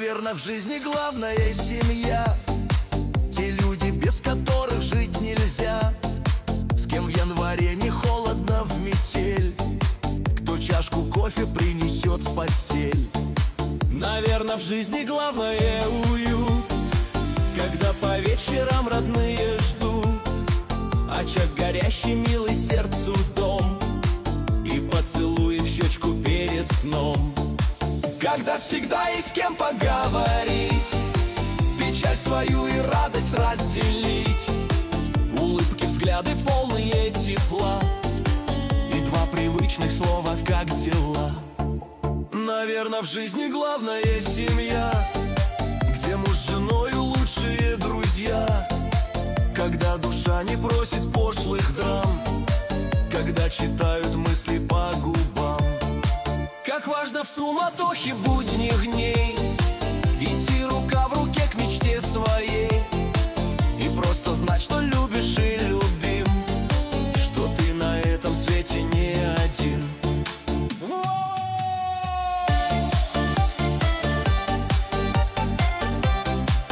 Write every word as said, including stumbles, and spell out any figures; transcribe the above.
Наверное, в жизни главная семья, те люди, без которых жить нельзя, с кем в январе не холодно в метель, кто чашку кофе принесет в постель. Наверное, в жизни главное уют, когда по вечерам родные ждут, очаг горящий, милый сердцу дом, и поцелуй в щечку перед сном. Когда всегда есть с кем поговорить, печаль свою и радость разделить, улыбки, взгляды полные тепла, и два привычных слова «как дела?». Наверное, в жизни главная семья, где муж с женою лучшие друзья, когда душа не просит пошлых драм, когда читают мысли по губам. Как важно в суматохе будь